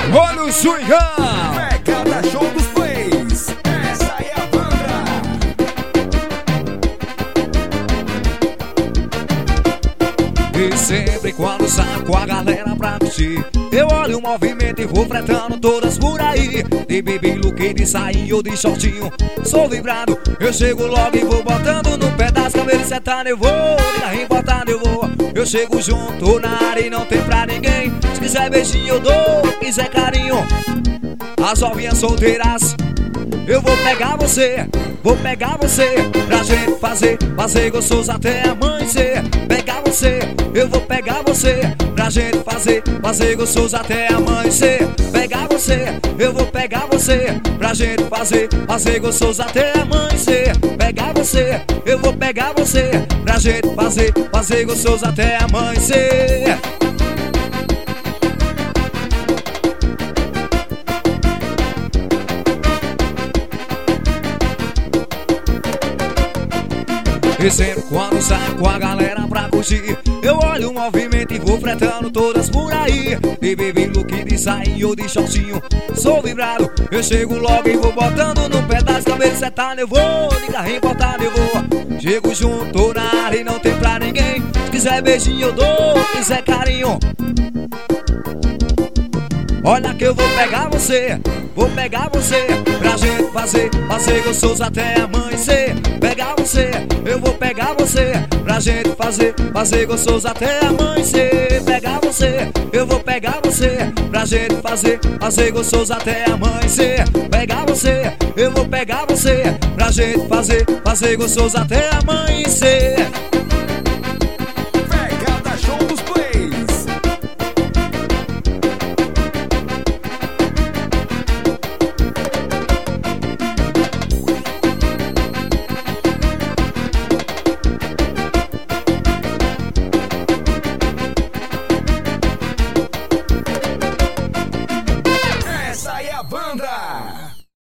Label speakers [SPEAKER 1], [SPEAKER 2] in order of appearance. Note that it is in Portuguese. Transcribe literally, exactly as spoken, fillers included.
[SPEAKER 1] Olha o swingão.
[SPEAKER 2] Pegada show dos plays. Essa é a banda.
[SPEAKER 1] E sempre quando saio com a galera pra curtir, eu olho o movimento e vou fretando todas por aí. De baby look, de sainho ou de shortinho, sou vibrado. Eu chego logo e vou botando no pé das cabelos setando. Eu vou, de carrinho botando eu vou. Eu chego junto na área e não tem pra ninguém. Se quiser beijinho eu dou, se quiser carinho. As ovinhas solteiras, eu vou pegar você, vou pegar você, pra gente fazer, fazer gostoso até amanhecer. Pegar você, eu vou pegar você, pra gente fazer, fazer gostoso até amanhecer. Pegar você, eu vou pegar você, pra gente fazer, fazer gostoso até amanhecer. Pegar você, eu vou pegar você, pra gente fazer, fazer gostoso até amanhecer. E sempre quando saio com a galera pra curtir, eu olho o movimento e vou fretando todas por aí. De baby look, de sainho ou de shortinho, sou vibrado. Eu chego logo e vou botando no pé das cabelos setando. Eu vou, de carrinho botando eu vou. Chego junto na área e não tem pra ninguém. Se quiser beijinho eu dou, se quiser carinho. Olha que eu vou pegar você, vou pegar você, pra gente fazer, fazer gostoso até amanhecer. Pegar você, eu vou pegar você, pra gente fazer, fazer gostoso até amanhecer. Pegar você, eu vou pegar você, pra gente fazer, fazer gostoso até amanhecer. Pegar você, eu vou pegar você, pra gente fazer, fazer gostoso até amanhecer.